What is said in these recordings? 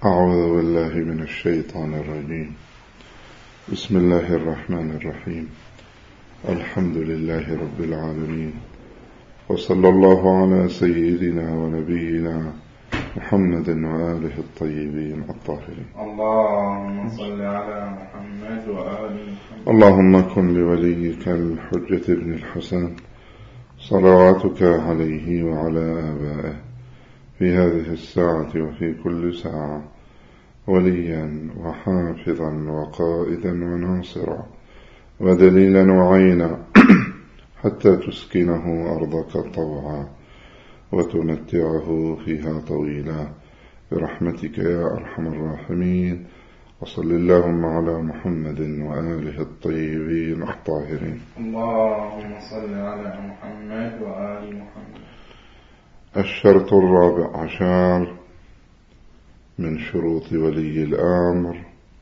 أعوذ بالله من الشيطان الرجيم. بسم الله الرحمن الرحيم. الحمد لله رب العالمين، وصلى الله على سيدنا ونبينا محمد وآله الطيبين الطاهرين. اللهم صل على محمد وآل محمد. اللهم كن لوليك الحجة ابن الحسن صلواتك عليه وعلى آبائه في هذه الساعة وفي كل ساعة وليا وحافظا وقائدا وناصرا ودليلا وعينا حتى تسكنه أرضك طوعا وتمتعه فيها طويلا برحمتك يا أرحم الراحمين. وصل اللهم على محمد وآله الطيبين الطاهرين. اللهم صل على محمد وآل محمد. الشرط الرابع عشر من شروط ولي الأمر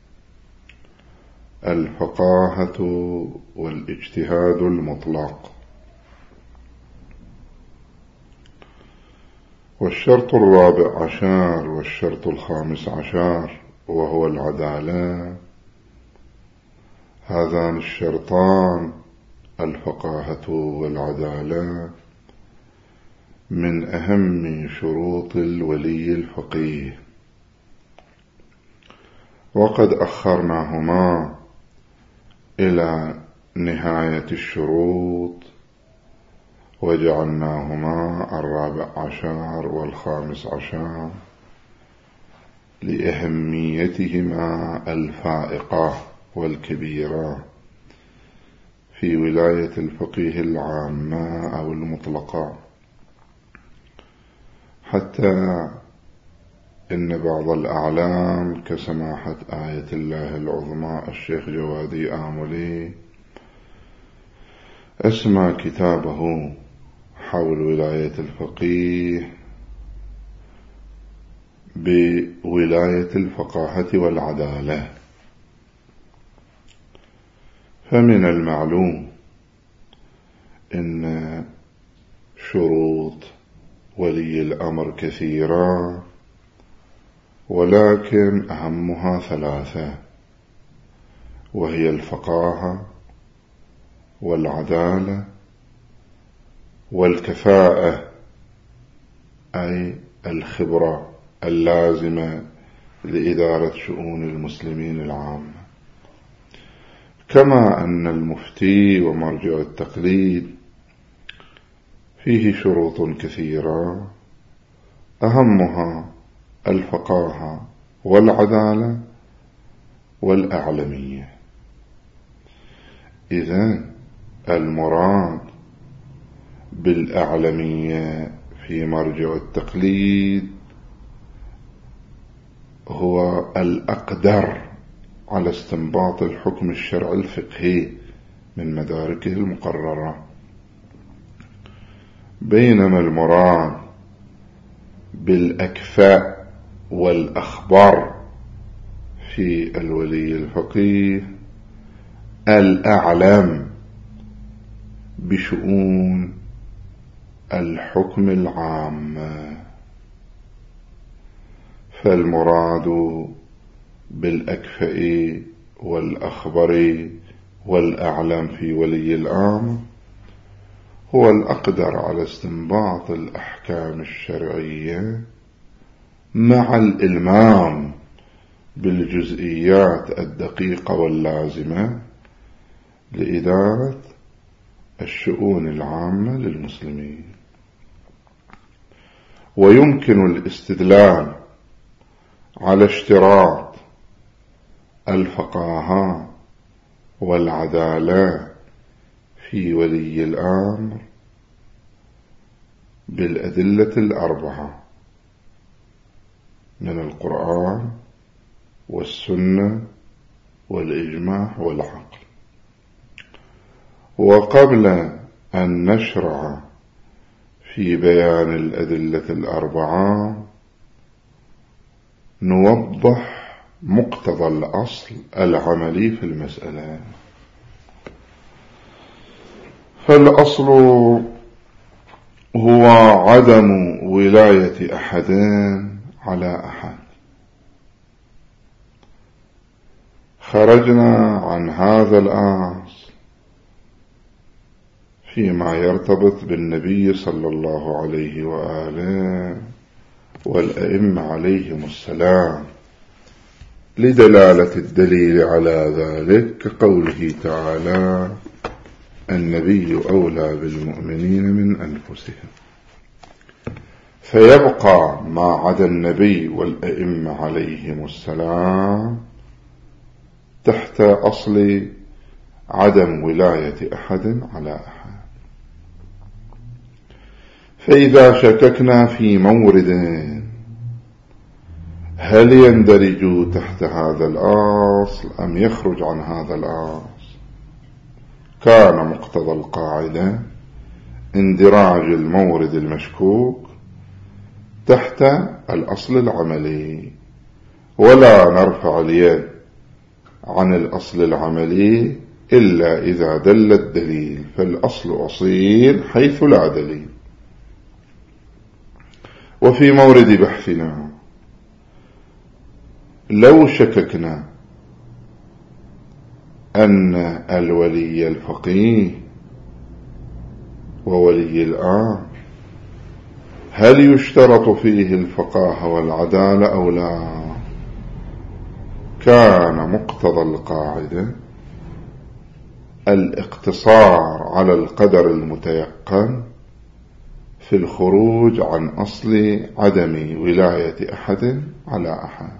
الفقاهة والاجتهاد المطلق. والشرط الرابع عشر والشرط الخامس عشر وهو العدالة. هذان الشرطان الفقاهة والعدالة من أهم شروط الولي الفقيه، وقد أخرناهما إلى نهاية الشروط وجعلناهما الرابع عشر والخامس عشر لأهميتهما الفائقة والكبيرة في ولاية الفقيه العامة أو المطلقة، حتى إن بعض الأعلام كسماحة آية الله العظمى الشيخ جوادي آملي اسمى كتابه حول ولاية الفقيه بولاية الفقاهة والعدالة. فمن المعلوم إن شروط ولي الأمر كثيرة، ولكن أهمها ثلاثة، وهي الفقاهة والعدالة والكفاءة، أي الخبرة اللازمة لإدارة شؤون المسلمين العامة. كما أن المفتي ومرجع التقليد فيه شروط كثيرة، أهمها الفقاهة والعدالة والأعلمية. إذن المراد بالأعلمية في مرجع التقليد هو الأقدر على استنباط الحكم الشرعي الفقهي من مداركه المقررة، بينما المراد بالأكفاء والأخبار في الولي الفقيه الأعلم بشؤون الحكم العام. فالمراد بالأكفاء والأخبر والأعلم في ولي الأمر هو الأقدر على استنباط الأحكام الشرعية مع الإلمام بالجزئيات الدقيقة واللازمة لإدارة الشؤون العامة للمسلمين. ويمكن الاستدلال على اشتراط الفقاهة والعدالة في ولي الأمر بالأدلة الأربعة من القرآن والسنة والإجماع والعقل. وقبل أن نشرع في بيان الأدلة الأربعة نوضح مقتضى الأصل العملي في المسألة. فالأصل هو عدم ولاية أحد على أحد، خرجنا عن هذا الأصل فيما يرتبط بالنبي صلى الله عليه وآله والأئمة عليهم السلام، لدلالة الدليل على ذلك كقوله تعالى: النبي أولى بالمؤمنين من أنفسهم. فيبقى ما عدا النبي والأئمة عليهم السلام تحت أصل عدم ولاية أحد على أحد. فإذا شككنا في مورد هل يندرج تحت هذا الأصل أم يخرج عن هذا الأصل، كان مقتضى القاعدة اندراج المورد المشكوك تحت الأصل العملي، ولا نرفع اليد عن الأصل العملي إلا إذا دل الدليل، فالأصل أصيل حيث لا دليل. وفي مورد بحثنا لو شككنا أن الولي الفقيه وولي الأمر هل يشترط فيه الفقاهة والعدالة أو لا، كان مقتضى القاعدة الاقتصار على القدر المتيقن في الخروج عن أصل عدم ولاية أحد على أحد.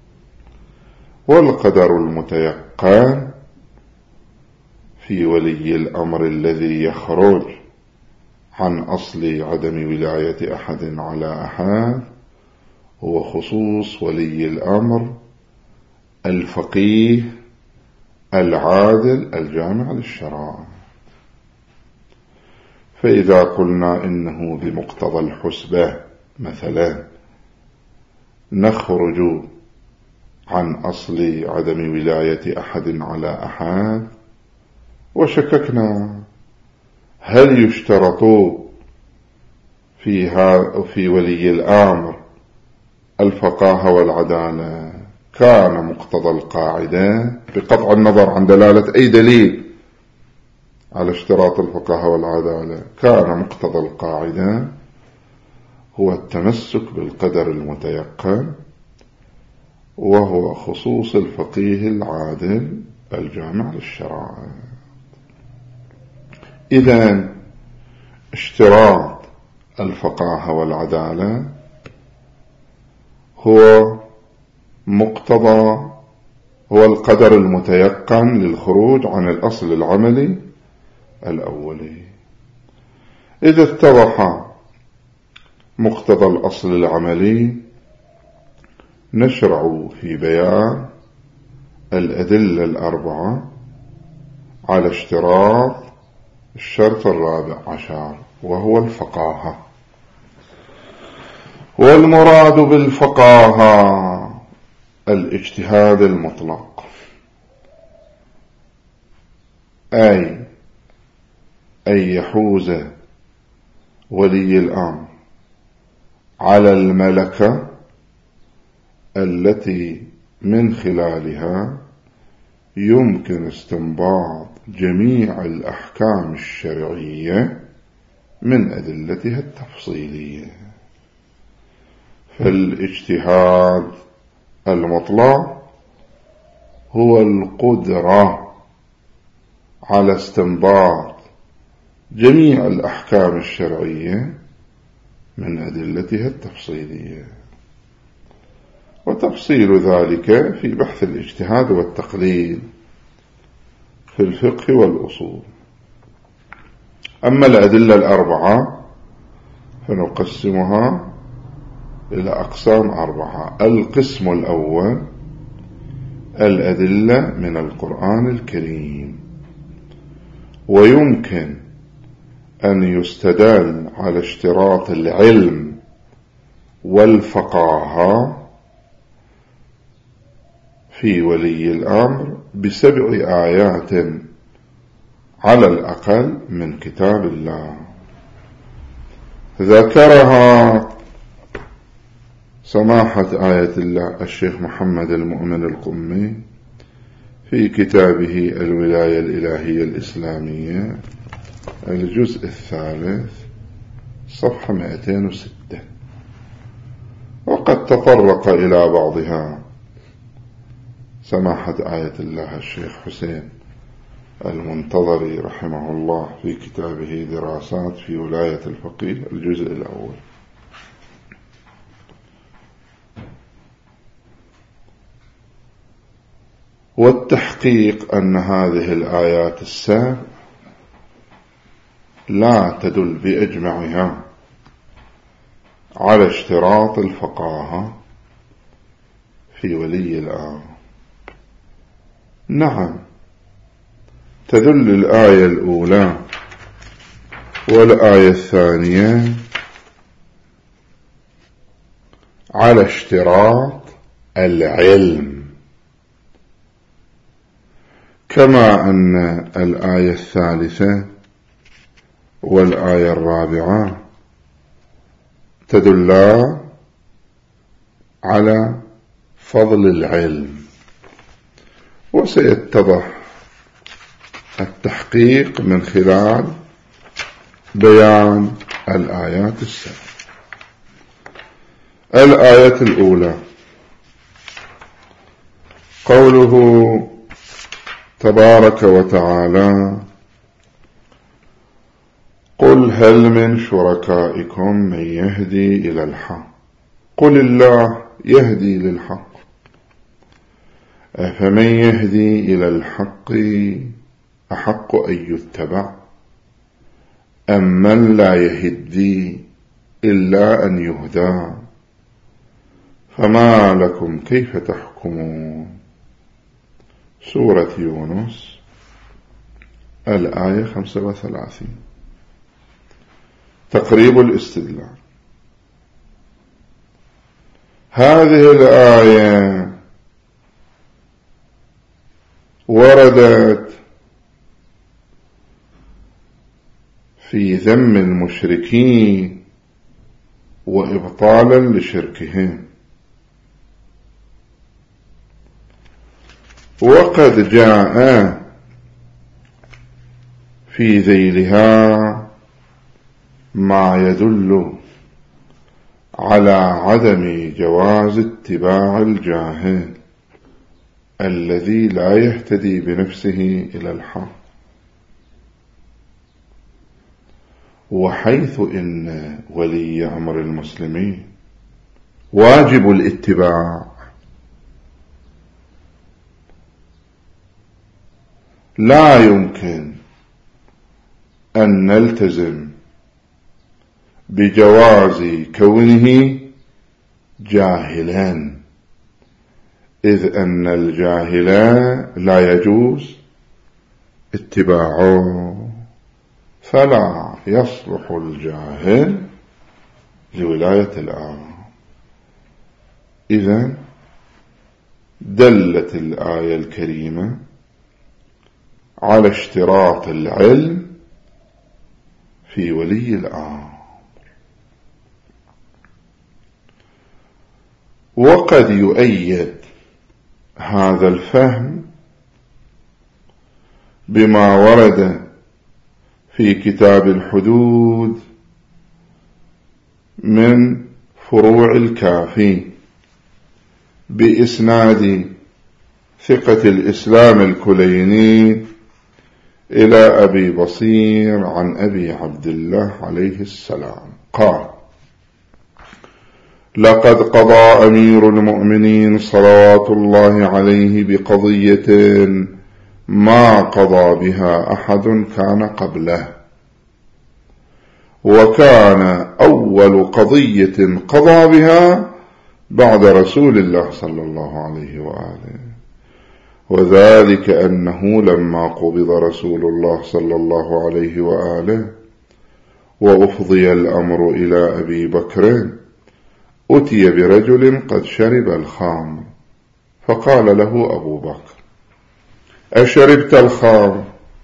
والقدر المتيقن في ولي الأمر الذي يخرج عن أصل عدم ولاية أحد على أحد هو خصوص ولي الأمر الفقيه العادل الجامع للشرائع. فإذا قلنا إنه بمقتضى الحسبة مثلا نخرج عن أصل عدم ولاية أحد على أحد، وشككنا هل يشترط في ولي الأمر الفقاهة والعدالة، كان مقتضى القاعدة بقطع النظر عن دلالة أي دليل على اشتراط الفقاهة والعدالة، كان مقتضى القاعدة هو التمسك بالقدر المتيقن، وهو خصوص الفقيه العادل الجامع للشرائع. إذن اشتراط الفقاهة والعدالة هو القدر المتيقن للخروج عن الأصل العملي الأولي. إذا اتضح مقتضى الأصل العملي نشرع في بيان الأدلة الأربعة على اشتراط الشرط الرابع عشر، وهو الفقاهة. والمراد بالفقاهة الاجتهاد المطلق، أي أن يحوز ولي الأمر على الملكة التي من خلالها يمكن استنباط جميع الأحكام الشرعية من أدلتها التفصيلية. فالاجتهاد المطلق هو القدرة على استنباط جميع الأحكام الشرعية من أدلتها التفصيلية، وتفصيل ذلك في بحث الاجتهاد والتقليد في الفقه والأصول. أما الأدلة الأربعة فنقسمها إلى أقسام أربعة. القسم الأول الأدلة من القرآن الكريم، ويمكن أن يستدل على اشتراط العلم والفقاهة في ولي الأمر ب7 آيات على الأقل من كتاب الله، ذكرها سماحة آية الله الشيخ محمد المؤمن القمي في كتابه الولاية الإلهية الإسلامية الجزء 3 صفحة 206. وقد تطرق إلى بعضها سماحة آية الله الشيخ حسين المنتظري رحمه الله في كتابه دراسات في ولاية الفقيه الجزء الأول. والتحقيق أن هذه الآيات السبع لا تدل بإجمعها على اشتراط الفقاهة في ولي الأمر. نعم، تدل الآية الأولى والآية الثانية على اشتراط العلم، كما أن الآية الثالثة والآية الرابعة تدل على فضل العلم. وسيتضح التحقيق من خلال بيان الآيات السبع. الآية الأولى قوله تبارك وتعالى: قل هل من شركائكم من يهدي إلى الحق قل الله يهدي للحق أفمن يهدي إلى الحق أحق أن يتبع أم من لا يهدي إلا أن يهدى فما لكم كيف تحكمون. سورة يونس الآية 35. تقريب الاستدلال. هذه الآية وردت في ذم المشركين وإبطالا لشركهم، وقد جاء في ذيلها ما يدل على عدم جواز اتباع الجاهل الذي لا يهتدي بنفسه إلى الحق، وحيث إن ولي أمر المسلمين واجب الاتباع، لا يمكن أن نلتزم بجواز كونه جاهلا، إذ أن الجاهل لا يجوز اتباعه، فلا يصلح الجاهل لولاية الأمر. إذن دلت الآية الكريمة على اشتراط العلم في ولي الأمر. وقد يؤيد هذا الفهم بما ورد في كتاب الحدود من فروع الكافي بإسناد ثقة الإسلام الكليني إلى أبي بصير عن أبي عبد الله عليه السلام قال: لقد قضى أمير المؤمنين صلوات الله عليه بقضية ما قضى بها أحد كان قبله، وكان أول قضية قضى بها بعد رسول الله صلى الله عليه وآله، وذلك أنه لما قبض رسول الله صلى الله عليه وآله وأفضي الأمر إلى أبي بكر أتي برجل قد شرب الخمر، فقال له أبو بكر: أشربت الخمر؟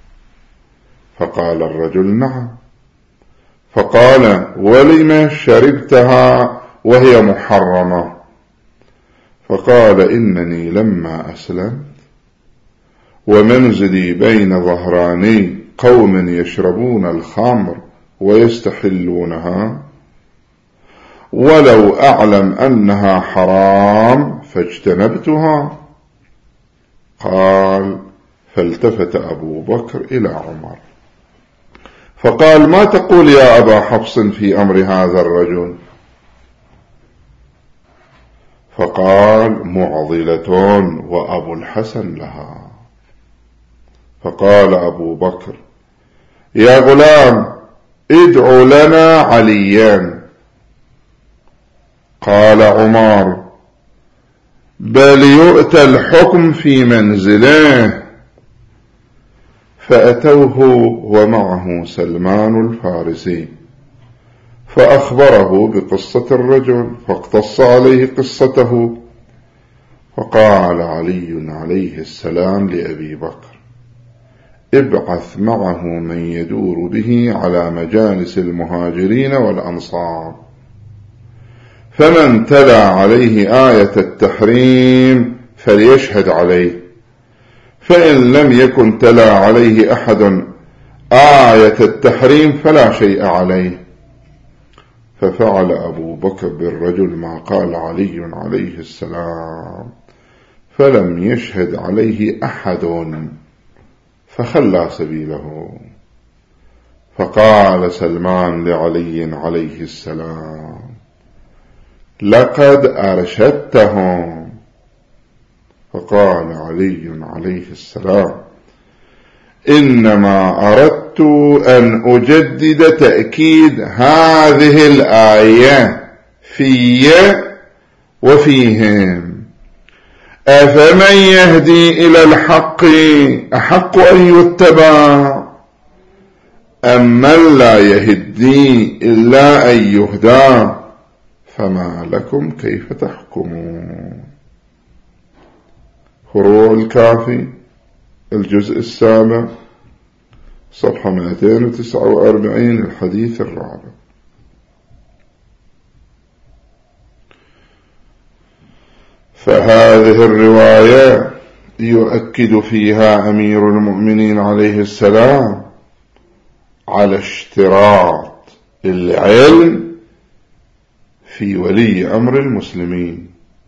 فقال الرجل: نعم. فقال: ولم شربتها وهي محرمة؟ فقال: إنني لما أسلمت ومنزلي بين ظهراني قوم يشربون الخمر ويستحلونها، ولو أعلم أنها حرام فاجتنبتها. قال: فالتفت أبو بكر إلى عمر فقال: ما تقول يا أبا حفص في أمر هذا الرجل؟ فقال: معضلة وأبو الحسن لها. فقال أبو بكر: يا غلام، ادعو لنا عليا. قال عمر: بل يؤتى الحكم في منزله. فأتوه ومعه سلمان الفارسي فأخبره بقصة الرجل، فاقتص عليه قصته. فقال علي عليه السلام لأبي بكر: ابعث معه من يدور به على مجالس المهاجرين والأنصار، فمن تلا عليه آية التحريم فليشهد عليه، فإن لم يكن تلا عليه أحد آية التحريم فلا شيء عليه. ففعل أبو بكر بالرجل ما قال علي عليه السلام، فلم يشهد عليه أحد، فخلى سبيله. فقال سلمان لعلي عليه السلام: لقد أرشدتهم. فقال علي عليه السلام: إنما أردت أن أجدد تأكيد هذه الآية في وفيهم، أفمن يهدي إلى الحق أحق أن يتبع أم من لا يهدي إلا أن يهدى، فما لكم كيف تحكمون. فروع الكافي الجزء 7 صفحة 249 الحديث الرابع. فهذه الرواية يؤكد فيها أمير المؤمنين عليه السلام على اشتراط العلم في ولي أمر المسلمين،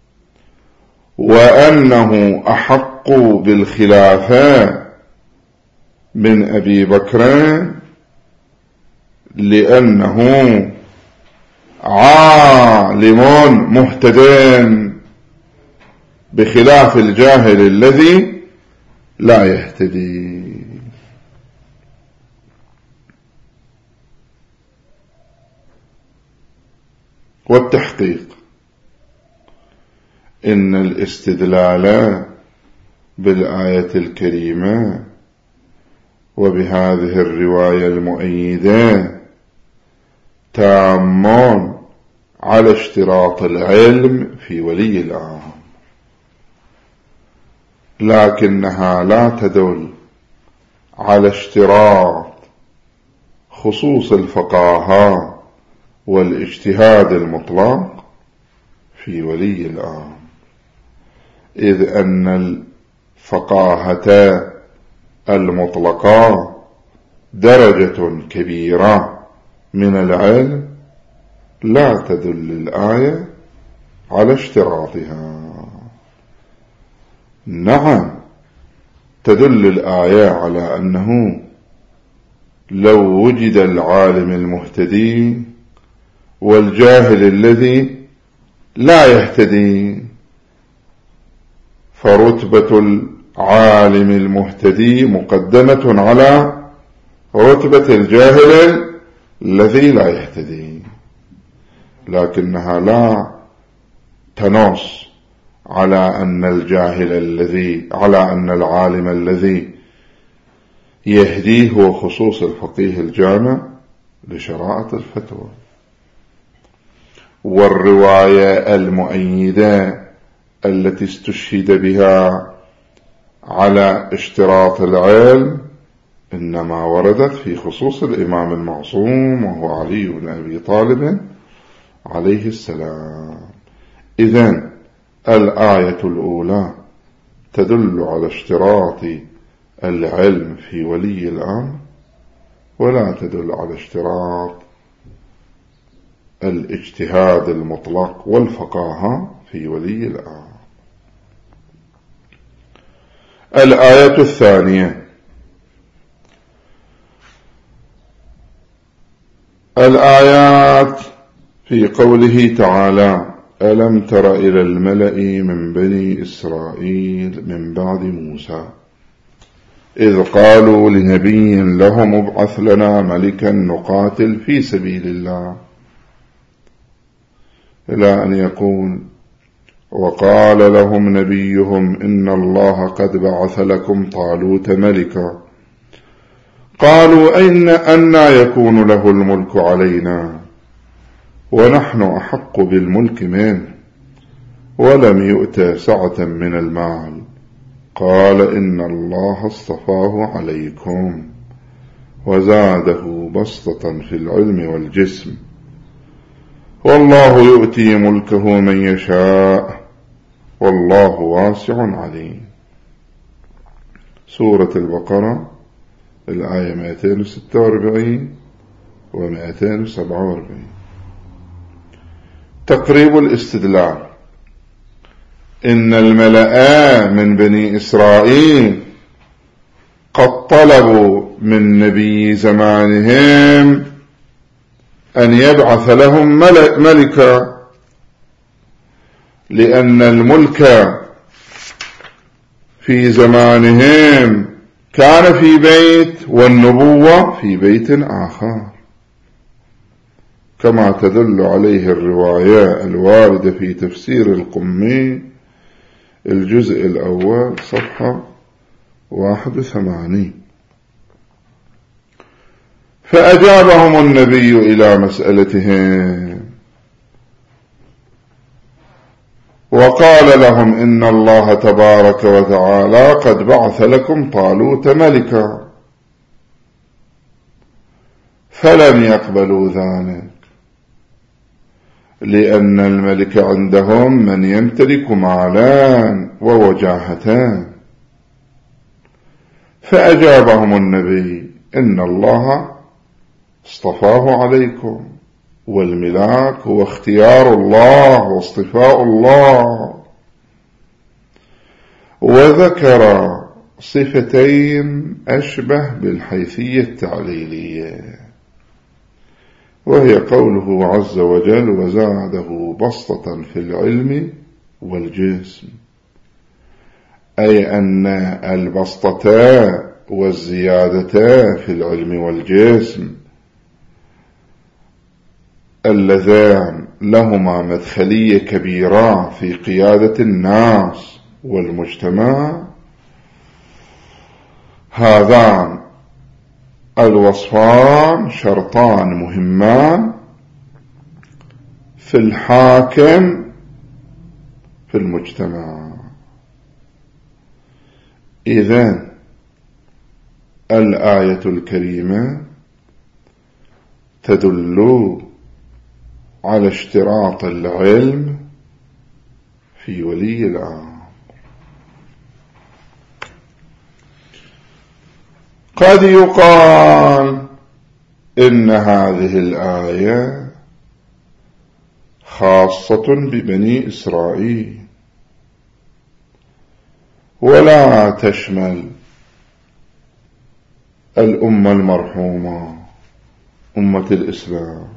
وأنه أحق بالخلافة من أبي بكر لأنه عالم مهتد، بخلاف الجاهل الذي لا يهتدي. والتحقيق إن الاستدلال بالآية الكريمة وبهذه الرواية المؤيدة تام على اشتراط العلم في ولي الأمر، لكنها لا تدل على اشتراط خصوص الفقاهة والاجتهاد المطلق في ولي الأمر، إذ أن الفقاهة المطلقة درجة كبيرة من العلم لا تدل الآية على اشتراطها. نعم، تدل الآية على أنه لو وجد العالم المهتدي والجاهل الذي لا يهتدي، فرتبة العالم المهتدي مقدمة على رتبة الجاهل الذي لا يهتدي، لكنها لا تنص على أن العالم الذي يهديه هو خصوص الفقيه الجامع لشرائع الفتوى. والرواية المؤيدة التي استشهد بها على اشتراط العلم إنما وردت في خصوص الإمام المعصوم وهو علي بن أبي طالب عليه السلام. إذن الآية الأولى تدل على اشتراط العلم في ولي الأمر، ولا تدل على اشتراط الاجتهاد المطلق والفقاهة في ولي الأمر. الآية الثانية: الآيات في قوله تعالى: ألم تر إلى الملأ من بني إسرائيل من بعد موسى إذ قالوا لنبي لهم ابعث لنا ملكا نقاتل في سبيل الله، إلى أن يقول: وقال لهم نبيهم إن الله قد بعث لكم طالوت ملكا قالوا أن يكون له الملك علينا ونحن أحق بالملك منه ولم يؤت سعة من المال قال إن الله اصطفاه عليكم وزاده بسطة في العلم والجسم والله يؤتي ملكه من يشاء والله واسع عليم. سورة البقرة الآية 246 و 247. تقريب الاستدلال: إن الملأ من بني إسرائيل قد طلبوا من نبي زمانهم أن يبعث لهم ملكا، لأن الملك في زمانهم كان في بيت والنبوة في بيت آخر، كما تدل عليه الرواية الواردة في تفسير القمي الجزء الأول صفحة 81. فأجابهم النبي إلى مسألتهم وقال لهم إن الله تبارك وتعالى قد بعث لكم طالوت ملكا، فلم يقبلوا ذلك، لأن الملك عندهم من يمتلك مالان ووجاهتان. فأجابهم النبي إن الله اصطفاه عليكم، والملاك هو اختيار الله واصطفاء الله، وذكر صفتين أشبه بالحيثية التعليلية، وهي قوله عز وجل وزاده بسطة في العلم والجسم، أي أن البسطة والزيادة في العلم والجسم اللذان لهما مدخلية كبيرة في قيادة الناس والمجتمع، هذان الوصفان شرطان مهمان في الحاكم في المجتمع. إذن الآية الكريمة تدل على اشتراط العلم في ولي الأمر. قد يقال إن هذه الآية خاصة ببني إسرائيل ولا تشمل الأمة المرحومة أمة الإسلام.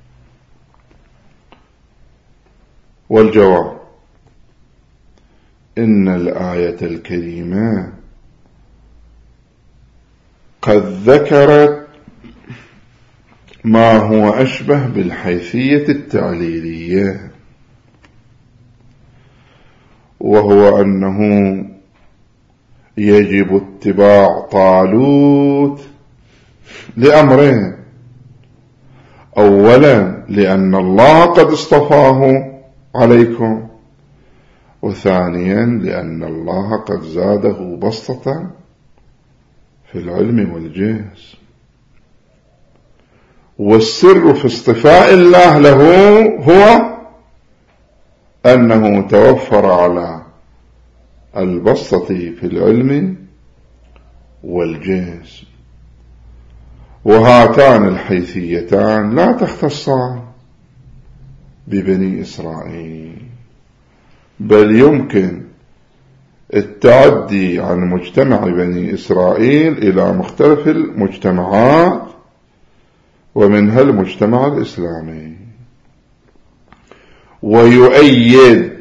والجواب: إن الآية الكريمة قد ذكرت ما هو أشبه بالحيثية التعليلية، وهو أنه يجب اتباع طالوت لأمرين: أولا لأن الله قد اصطفاه عليكم، وثانيا لأن الله قد زاده بسطة في العلم والجسم. والسر في اصطفاء الله له هو أنه توفر على البسطة في العلم والجسم، وهاتان الحيثيتان لا تختصان ببني إسرائيل، بل يمكن التعدي عن مجتمع بني إسرائيل إلى مختلف المجتمعات ومنها المجتمع الإسلامي. ويؤيد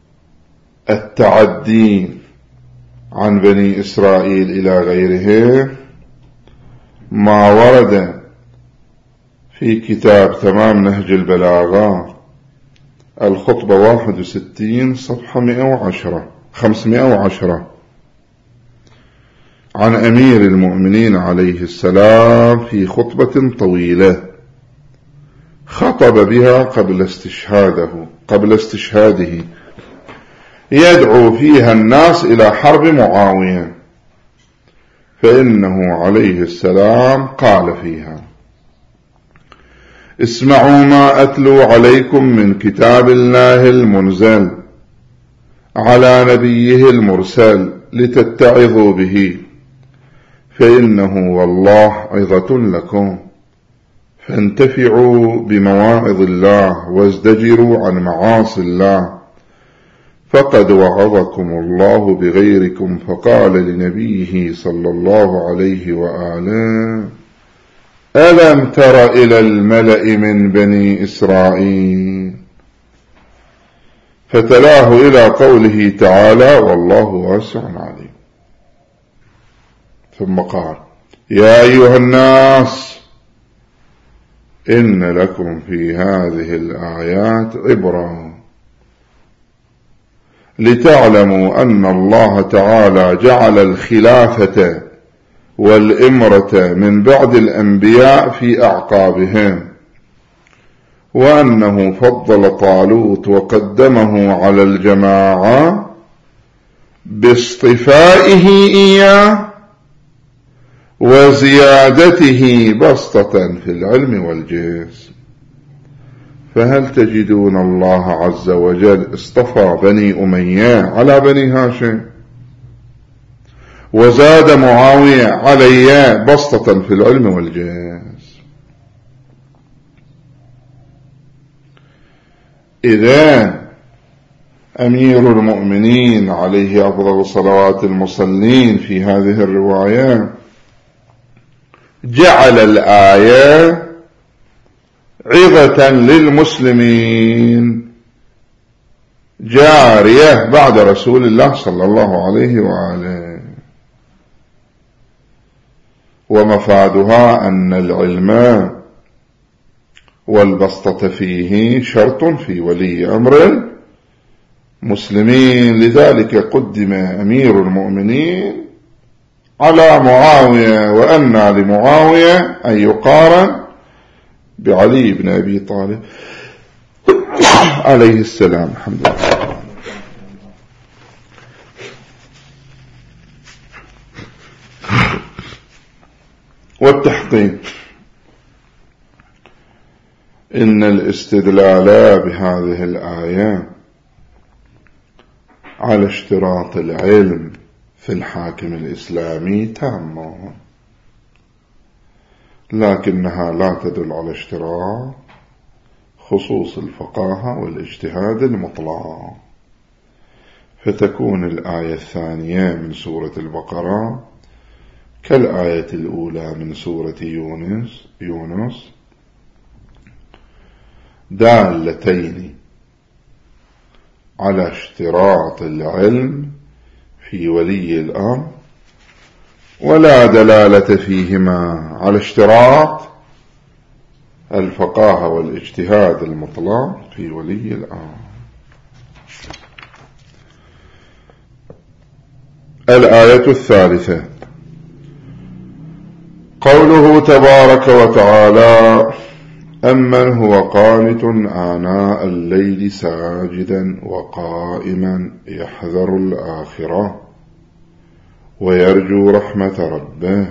التعدي عن بني إسرائيل إلى غيره ما ورد في كتاب تمام نهج البلاغة الخطبة 61 صفحة 510 عن أمير المؤمنين عليه السلام في خطبة طويلة خطب بها قبل استشهاده يدعو فيها الناس إلى حرب معاوية، فإنه عليه السلام قال فيها: اسمعوا ما أتلو عليكم من كتاب الله المنزل على نبيه المرسل لتتعظوا به، فإنه والله عظة لكم، فانتفعوا بمواعظ الله وازدجروا عن معاصي الله، فقد وعظكم الله بغيركم. فقال لنبيه صلى الله عليه وآله: ألم تر إلى الملأ من بني إسرائيل، فتلاه إلى قوله تعالى: والله واسع عليم. ثم قال: يا أيها الناس إن لكم في هذه الآيات عبرة، لتعلموا أن الله تعالى جعل الخلافة والإمرة من بعد الأنبياء في أعقابهم، وأنه فضل طالوت وقدمه على الجماعة باصطفائه إياه وزيادته بسطة في العلم والجسم. فهل تجدون الله عز وجل اصطفى بني أمية على بني هاشم وزاد معاوية عليه بسطة في العلم والجسم؟ إذا أمير المؤمنين عليه أفضل صلوات المصلين في هذه الرواية جعل الآية عظة للمسلمين جارية بعد رسول الله صلى الله عليه وآله، ومفادها أن العلم والبسطة فيه شرط في ولي أمر المسلمين، لذلك قدم أمير المؤمنين على معاوية، وأن لمعاوية أن يقارن بعلي بن أبي طالب عليه السلام. الحمد لله. والتحقيق إن الاستدلال بهذه الآية على اشتراط العلم في الحاكم الإسلامي تامة، لكنها لا تدل على اشتراط خصوص الفقاهة والاجتهاد المطلق، فتكون الآية الثانية من سورة البقرة كالآية الأولى من سورة يونس دالتين على اشتراط العلم في ولي الأمر، ولا دلالة فيهما على اشتراط الفقاهة والاجتهاد المطلق في ولي الأمر. الآية الثالثة قوله تبارك وتعالى: أمن هو قانت آناء الليل ساجدا وقائما يحذر الآخرة ويرجو رحمة ربه،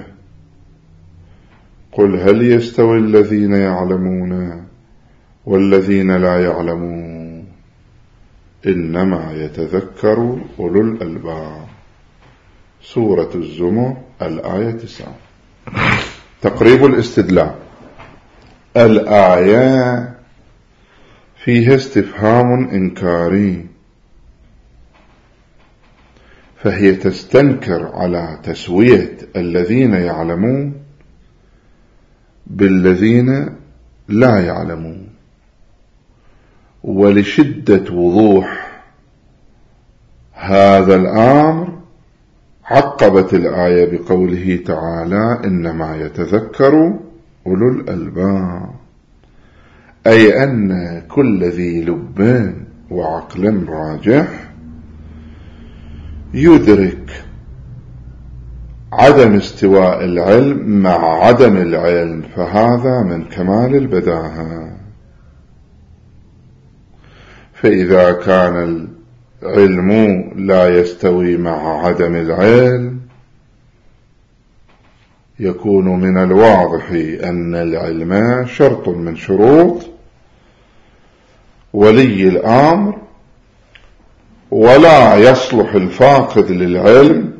قل هل يستوي الذين يعلمون والذين لا سورة الزمر الآية 9. تقريب الاستدلال. الآية فيها استفهام إنكاري، فهي تستنكر على تسوية الذين يعلمون بالذين لا يعلمون. ولشدة وضوح هذا الأمر عقبت الآية بقوله تعالى: إنما يتذكر أولو الألباب، أي أن كل ذي لب وعقل راجح يدرك عدم استواء العلم مع عدم العلم، فهذا من كمال البداهة. فإذا كان العلم لا يستوي مع عدم العلم، يكون من الواضح أن العلم شرط من شروط ولي الأمر، ولا يصلح الفاقد للعلم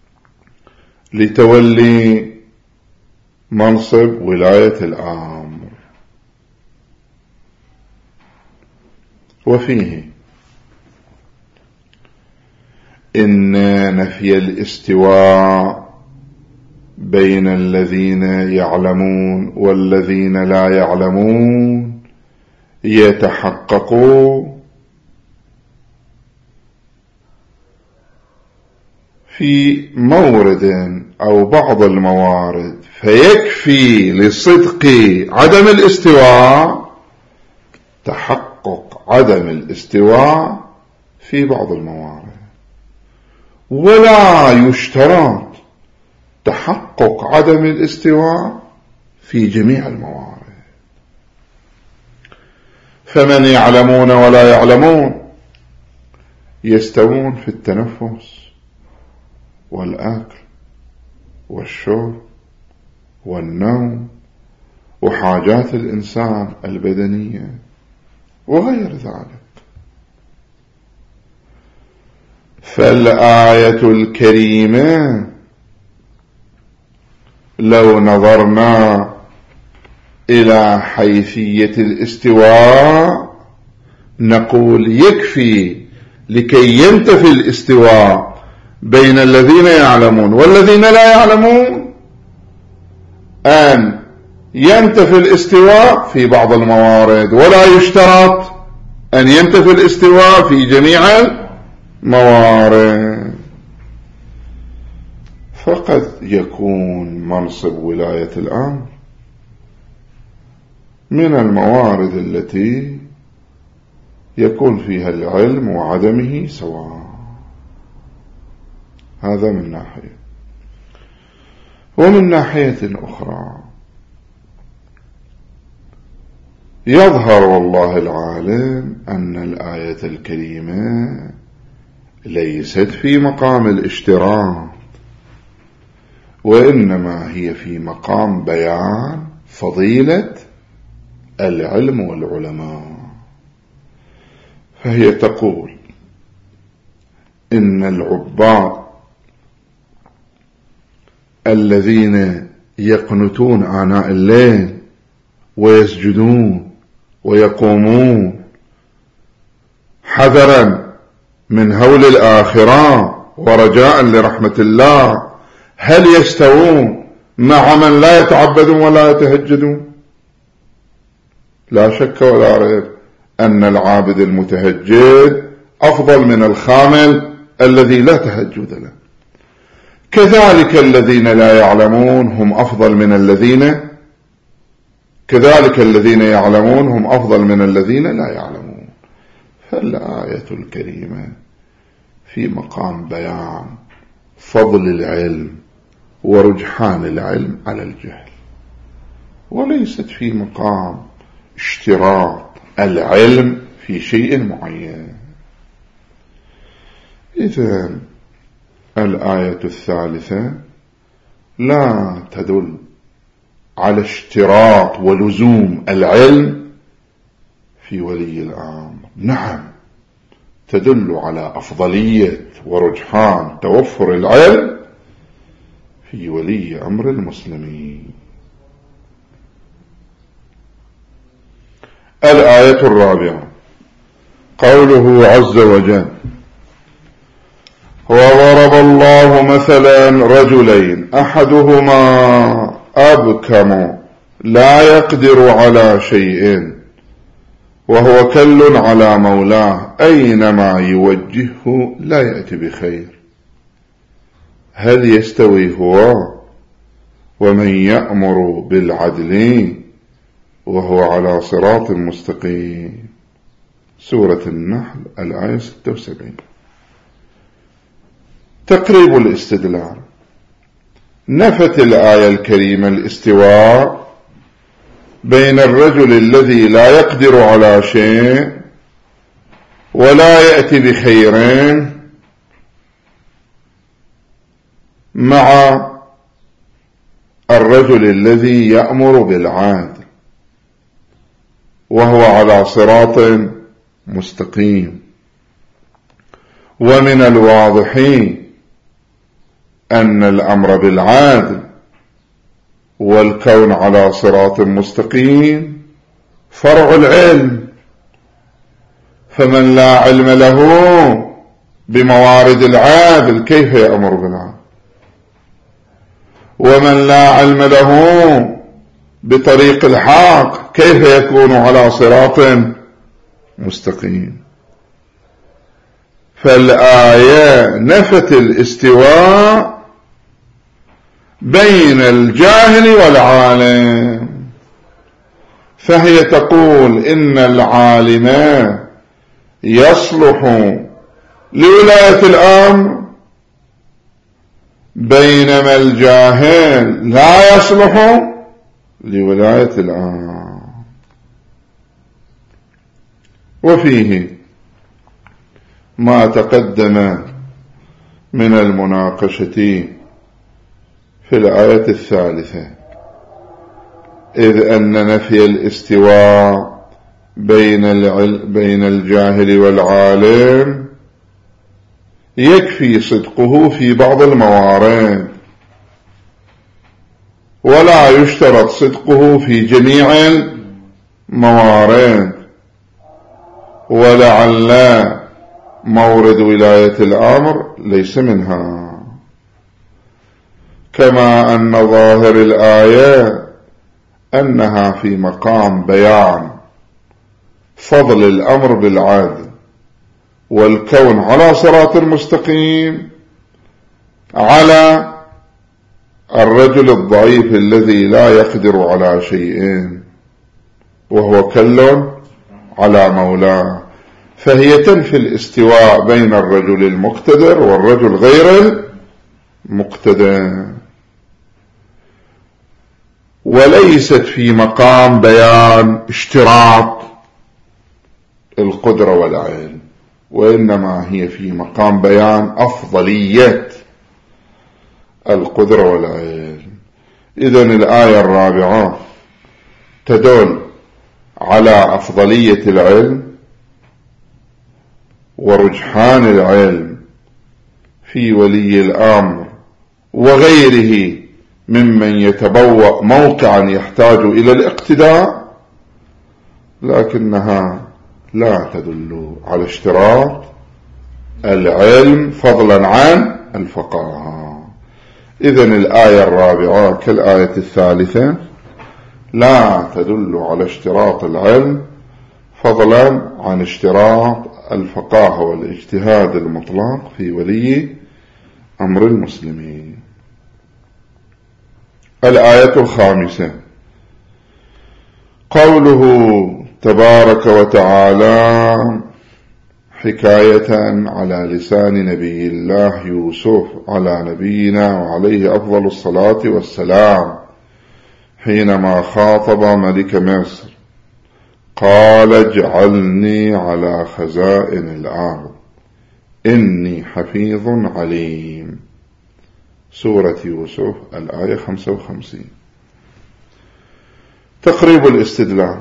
لتولي منصب ولاية الأمر. وفيه إن نفي الاستواء بين الذين يعلمون والذين لا يعلمون يتحقق في مورد أو بعض الموارد، فيكفي لصدق عدم الاستواء تحقق عدم الاستواء في بعض الموارد، ولا يشترط تحقق عدم الاستواء في جميع الموارد. فمن يعلمون ولا يعلمون يستوون في التنفس والأكل والشرب والنوم وحاجات الإنسان البدنية وغير ذلك. فالآية الكريمة لو نظرنا إلى حيثية الاستواء نقول يكفي لكي ينتفي الاستواء بين الذين يعلمون والذين لا يعلمون أن ينتفي الاستواء في بعض الموارد، ولا يشترط أن ينتفي الاستواء في جميع الموارد. فقد يكون منصب ولاية الأمر من الموارد التي يكون فيها العلم وعدمه سواء. هذا من ناحية. ومن ناحية أخرى يظهر والله العالم أن الآية الكريمة ليست في مقام الاشتراط، وإنما هي في مقام بيان فضيلة العلم والعلماء. فهي تقول إن العباد الذين يقنتون آناء الليل ويسجدون ويقومون حذرا من هول الآخرة ورجاء لرحمة الله، هل يستوون مع من لا يتعبدون ولا يتهجدون؟ لا شك ولا ريب أن العابد المتهجد أفضل من الخامل الذي لا تهجد له. كذلك الذين لا يعلمون هم أفضل من الذين يعلمون هم أفضل من الذين لا يعلمون. فالآية الكريمة في مقام بيان فضل العلم ورجحان العلم على الجهل، وليست في مقام اشتراط العلم في شيء معين. إذن الآية الثالثة لا تدل على اشتراط ولزوم العلم في ولي الأمر، نعم تدل على أفضلية ورجحان توفر العلم في ولي أمر المسلمين. الآية الرابعة قوله عز وجل: وضرب الله مثلا رجلين أحدهما أبكم لا يقدر على شيء وهو كل على مولاه أينما يوجهه لا يأتي بخير، هل يستوي هو ومن يأمر بالعدل وهو على صراط مستقيم؟ سورة النحل الآية 76. تقريب الاستدلال: نفت الآية الكريمة الاستواء بين الرجل الذي لا يقدر على شيء ولا يأتي بخيرين مع الرجل الذي يأمر بالعدل وهو على صراط مستقيم. ومن الواضح أن الأمر بالعدل والكون على صراط مستقيم فرع العلم، فمن لا علم له بموارد العدل كيف يأمر بالعدل؟ ومن لا علم له بطريق الحق كيف يكون على صراط مستقيم؟ فالآية نفت الاستواء بين الجاهل والعالم، فهي تقول إن العالم يصلح لولاية الأمر بينما الجاهل لا يصلح لولاية الأمر. وفيه ما تقدم من المناقشة في الآية الثالثة، إذ أن نفي الاستواء بين الجاهل والعالم يكفي صدقه في بعض الموارد ولا يشترط صدقه في جميع الموارد، ولعل مورد ولاية الأمر ليس منها، كما أن ظاهر الآية أنها في مقام بيان فضل الأمر بالعدل والكون على صراط المستقيم على الرجل الضعيف الذي لا يقدر على شيء وهو كل على مولاه، فهي تنفي الاستواء بين الرجل المقتدر والرجل غير المقتدر، وليست في مقام بيان اشتراط القدرة والعلم، وإنما هي في مقام بيان أفضلية القدرة والعلم. إذن الآية الرابعة تدل على أفضلية العلم ورجحان العلم في ولي الأمر وغيره ممن يتبوأ موقعا يحتاج إلى الاقتداء، لكنها لا تدل على اشتراط العلم فضلا عن الفقاهة. إذن الآية الرابعة كالآية الثالثة لا تدل على اشتراط العلم فضلا عن اشتراط الفقاهة والاجتهاد المطلق في ولي أمر المسلمين. الآية الخامسة قوله تبارك وتعالى حكاية على لسان نبي الله يوسف على نبينا وعليه أفضل الصلاة والسلام حينما خاطب ملك مصر قال اجعلني على خزائن الأرض إني حفيظ عليم. سورة يوسف الآية 55. تقريب الاستدلال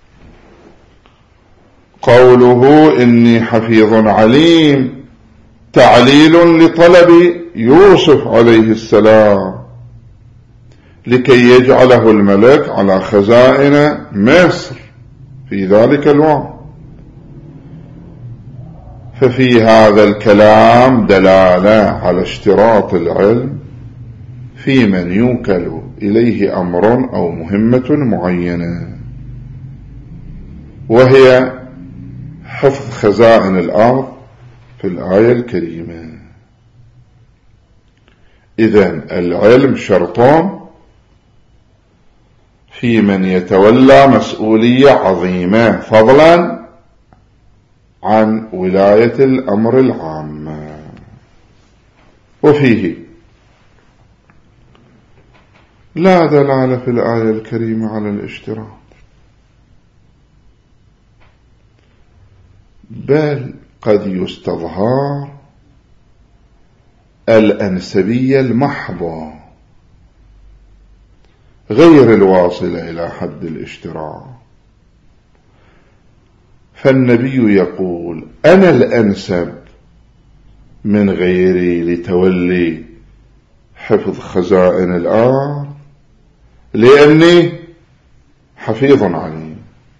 قوله إني حفيظ عليم تعليل لطلب يوسف عليه السلام لكي يجعله الملك على خزائن مصر في ذلك الوقت. ففي هذا الكلام دلالة على اشتراط العلم في من يوكل إليه أمر أو مهمة معينة، وهي حفظ خزائن الأرض في الآية الكريمة. إذن العلم شرط في من يتولى مسؤولية عظيمة فضلا عن ولاية الأمر العام. وفيه لا دلالة في الآية الكريمة على الاشتراط، بل قد يستظهر الأنسبية المحضة غير الواصلة إلى حد الاشتراط. فالنبي يقول أنا الأنسب من غيري لتولي حفظ خزائن الأرض لأني حفيظ عليه،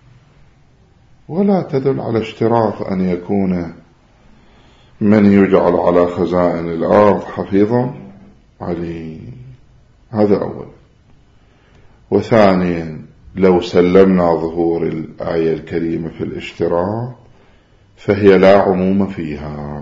ولا تدل على اشتراط أن يكون من يجعل على خزائن الأرض حفيظا عليه. هذا أول. وثانيا لو سلمنا ظهور الآية الكريمة في الاشتراط فهي لا عموم فيها،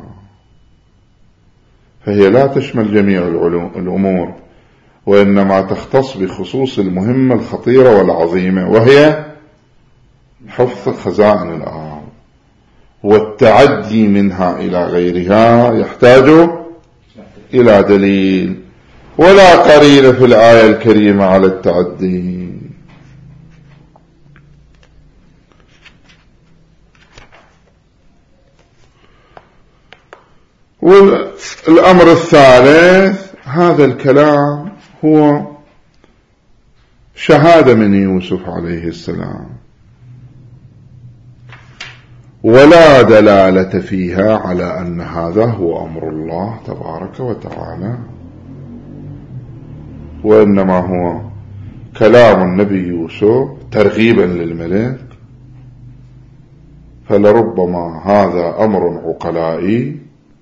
فهي لا تشمل جميع الأمور، وإنما تختص بخصوص المهمة الخطيرة والعظيمة، وهي حفظ خزائن الأرض. والتعدي منها إلى غيرها يحتاج إلى دليل، ولا قرينة في الآية الكريمة على التعدي. والأمر الثالث، هذا الكلام هو شهادة من يوسف عليه السلام، ولا دلالة فيها على أن هذا هو أمر الله تبارك وتعالى، وإنما هو كلام النبي يوسف ترغيبا للملك. فلربما هذا أمر عقلائي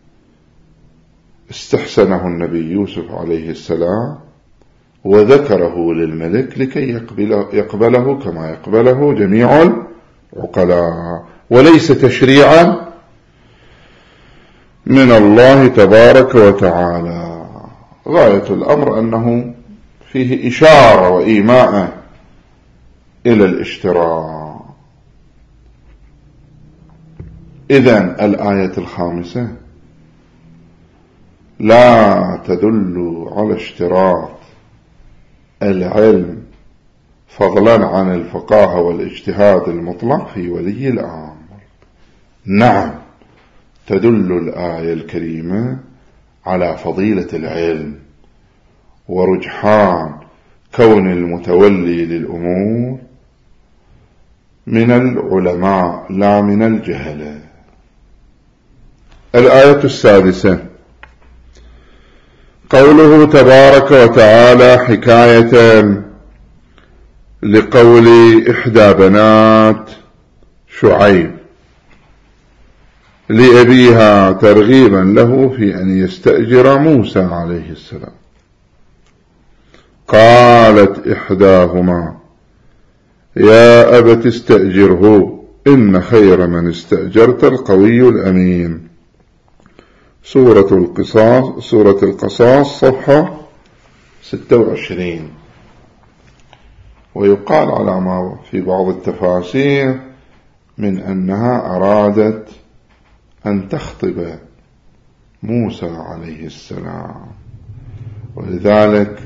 استحسنه النبي يوسف عليه السلام وذكره للملك لكي يقبله كما يقبله جميع العقلاء، وليس تشريعا من الله تبارك وتعالى. غاية الأمر أنه فيه إشارة وإيماء إلى الاشتراك. إذن الآية الخامسة لا تدل على اشتراط العلم فضلا عن الفقاهة والاجتهاد المطلق في ولي الأمر. نعم تدل الآية الكريمة على فضيلة العلم ورجحان كون المتولي للأمور من العلماء لا من الجهلة. الآية السادسة قوله تبارك وتعالى حكاية لقول إحدى بنات شعيب لأبيها ترغيبا له في أن يستأجر موسى عليه السلام. قالت إحداهما يا أبت استأجره إن خير من استأجرت القوي الأمين. سورة القصاص صفحة 26. ويقال على ما في بعض التفاسير من أنها أرادت أن تخطب موسى عليه السلام، ولذلك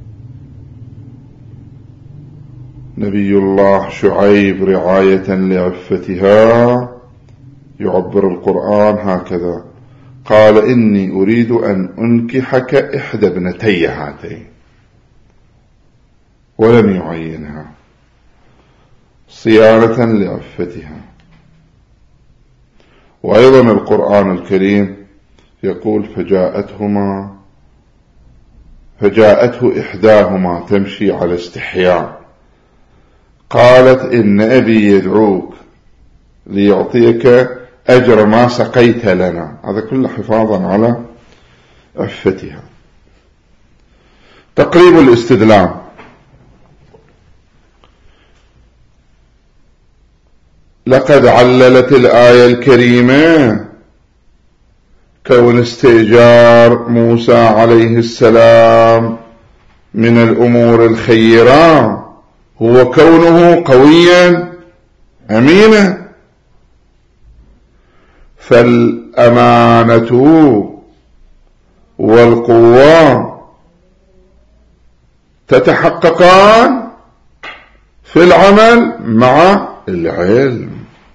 نبي الله شعيب رعاية لعفتها يعبر القرآن هكذا: قال إني أريد أن أنكحك إحدى ابنتي هاتين، ولم يعينها صيانة لعفتها. وأيضا القرآن الكريم يقول فجاءتهما فجاءته إحداهما تمشي على استحياء، قالت إن أبي يدعوك ليعطيك أجر ما سقيت لنا. هذا كله حفاظا على عفتها. تقريب الاستدلال. لقد عللت الآية الكريمة كون استئجار موسى عليه السلام من الأمور الخيرة هو كونه قويا أمينا، فالأمانة والقوة تتحققان في العمل مع العلم.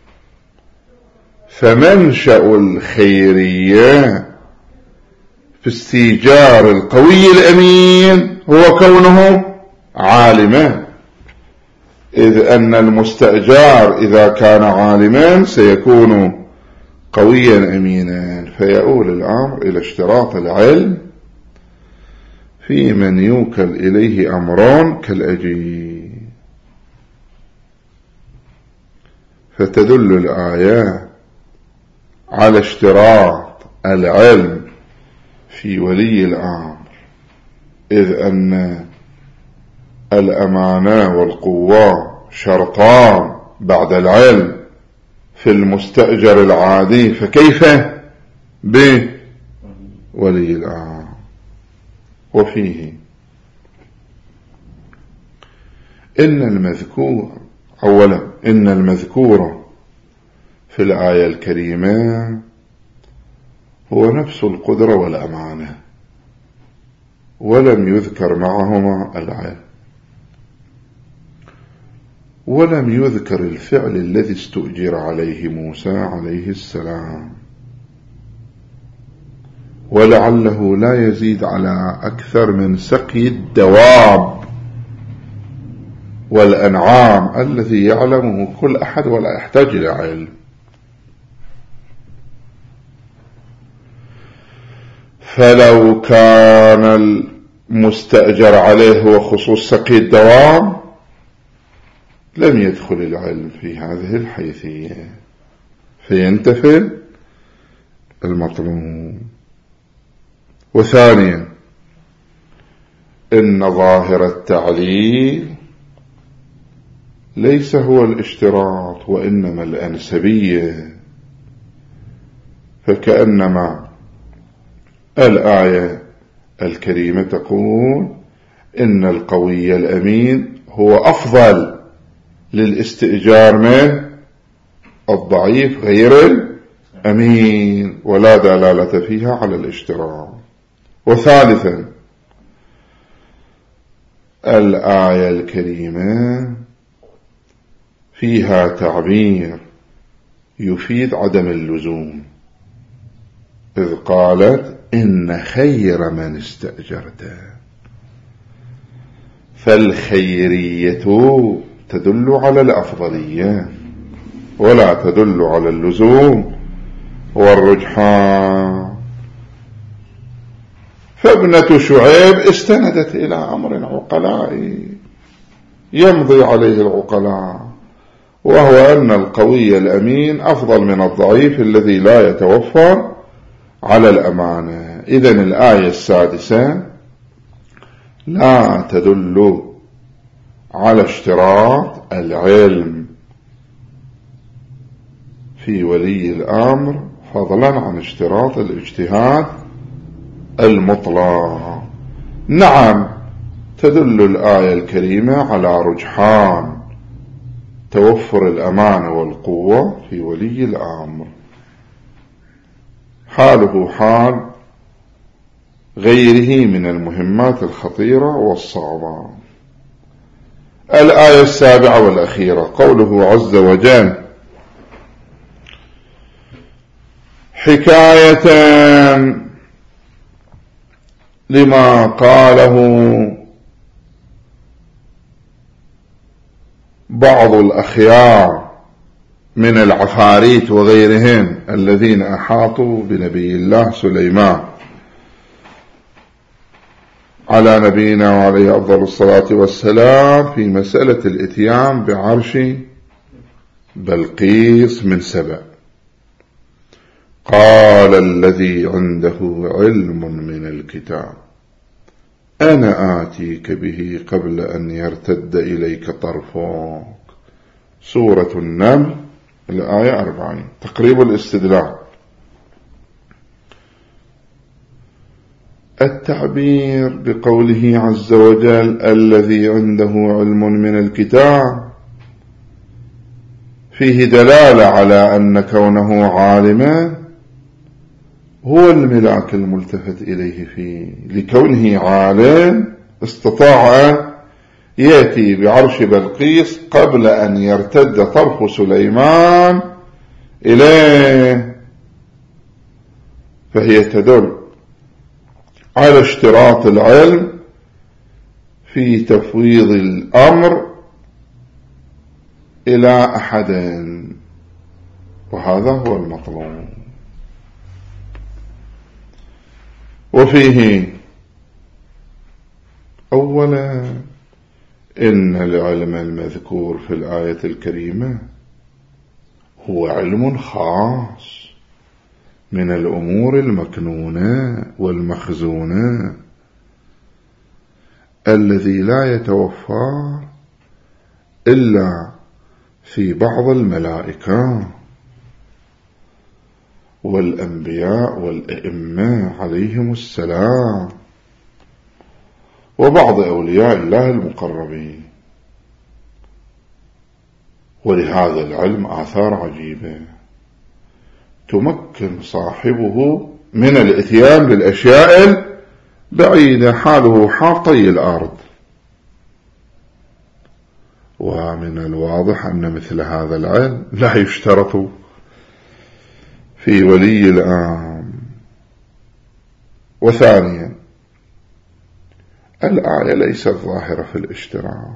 فمنشأ الخيرية في استئجار القوي الأمين هو كونه عالما، إذ أن المستأجار إذا كان عالما سيكون قويا أمينا. فيؤول الأمر إلى اشتراط العلم في من يوكل إليه أمران كالأجير. فتدل الآية على اشتراط العلم في ولي الأمر، إذ أن الأمانة والقوة شرطان بعد العلم في المستأجر العادي، فكيف بولي الأمر؟ وفيه إن المذكور في الآية الكريمة هو نفس القدرة والأمانة، ولم يذكر معهما العلم، ولم يذكر الفعل الذي استؤجر عليه موسى عليه السلام، ولعله لا يزيد على أكثر من سقي الدواب والأنعام الذي يعلمه كل أحد ولا يحتاج إلى علم. فلو كان المستأجر عليه هو خصوص سقي الدواب لم يدخل العلم في هذه الحيثية، فينتفي المطلوب. وثانيا إن ظاهر التعليل ليس هو الاشتراط وإنما الأنسبية، فكأنما الآية الكريمة تقول إن القوي الأمين هو أفضل للاستئجار من الضعيف غير الأمين، ولا دلالة فيها على الاشتراط. وثالثا الآية الكريمة فيها تعبير يفيد عدم اللزوم، إذ قالت إن خير من استأجرته، فالخيرية تدل على الأفضلية ولا تدل على اللزوم والرجحان. فابنة شعيب استندت إلى أمر عقلائي يمضي عليه العقلاء، وهو أن القوي الأمين أفضل من الضعيف الذي لا يتوفر على الأمانة. إذن الآية السادسة لا تدل على اشتراط العلم في ولي الأمر فضلا عن اشتراط الاجتهاد المطلق. نعم تدل الآية الكريمة على رجحان توفر الأمانة والقوة في ولي الأمر، حاله حال غيره من المهمات الخطيرة والصعبة. الآية السابعة والأخيرة قوله عز وجل حكاية لما قاله بعض الأخيار من العفاريت وغيرهم الذين أحاطوا بنبي الله سليمان على نبينا وعليه أفضل الصلاة والسلام في مسألة الإتيان بعرش بلقيس من سبأ. قال الذي عنده علم من الكتاب أنا آتيك به قبل أن يرتد إليك طرفك. سورة النمل الآية 40. تقريب الاستدلال. التعبير بقوله عز وجل الذي عنده علم من الكتاب فيه دلالة على أن كونه عالما هو الملاك الملتفت إليه فيه، لكونه عالم استطاع يأتي بعرش بلقيس قبل أن يرتد طرف سليمان إليه، فهي تدل على اشتراط العلم في تفويض الأمر إلى أحد، وهذا هو المطلوب. وفيه أولا إن العلم المذكور في الآية الكريمة هو علم خاص من الأمور المكنونة والمخزونة الذي لا يتوفر إلا في بعض الملائكة والأنبياء والأئمة عليهم السلام وبعض أولياء الله المقربين. ولهذا العلم آثار عجيبة تمكن صاحبه من الاتيان بالأشياء البعيدة حاله حال طي الأرض. ومن الواضح أن مثل هذا العلم لا يشترط في ولي الأمر. وثانيا الآية ليست ظاهرة في الاشتراط،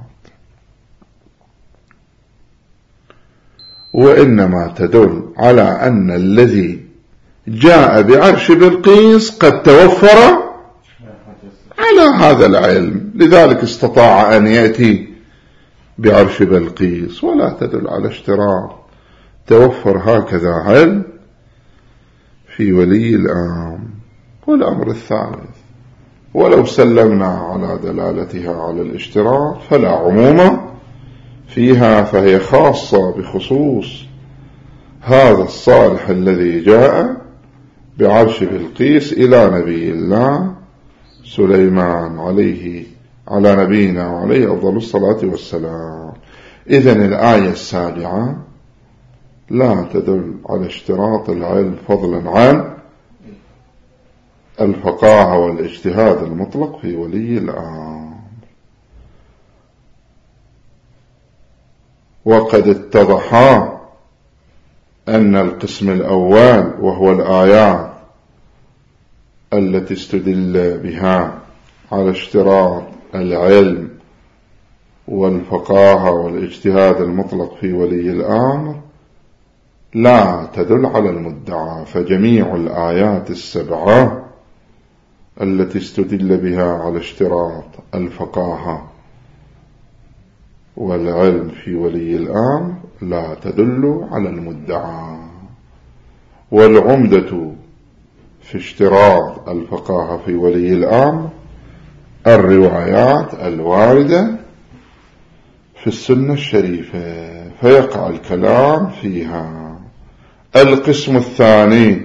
وإنما تدل على أن الذي جاء بعرش بلقيس قد توفر على هذا العلم، لذلك استطاع أن يأتي بعرش بلقيس، ولا تدل على اشتراط. توفر هكذا علم في ولي الأمر. والأمر الثالث ولو سلمنا على دلالتها على الاشتراط فلا عموم فيها، فهي خاصة بخصوص هذا الصالح الذي جاء بعرش بلقيس إلى نبي الله سليمان على نبينا وعليه أفضل الصلاة والسلام. إذن الآية السابعة لا تدل على اشتراط العلم فضلا عن الفقاهة والاجتهاد المطلق في ولي الأمر. وقد اتضح أن القسم الأول وهو الآيات التي استدل بها على اشتراط العلم والفقاهة والاجتهاد المطلق في ولي الأمر لا تدل على المدعى، فجميع الآيات السبعة التي استدل بها على اشتراط الفقاهة والعلم في ولي الأمر لا تدل على المدعى. والعمدة في اشتراط الفقاهة في ولي الأمر الروايات الواردة في السنة الشريفة، فيقع الكلام فيها. القسم الثاني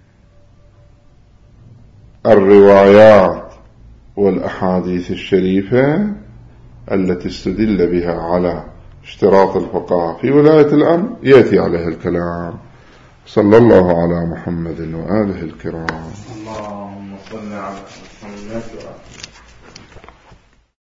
الروايات والأحاديث الشريفة التي استدل بها على اشتراط الفقاهة في ولاية الأمر يأتي عليه الكلام. صلى الله على محمد وآله الكرام. اللهم صل على محمد وآله.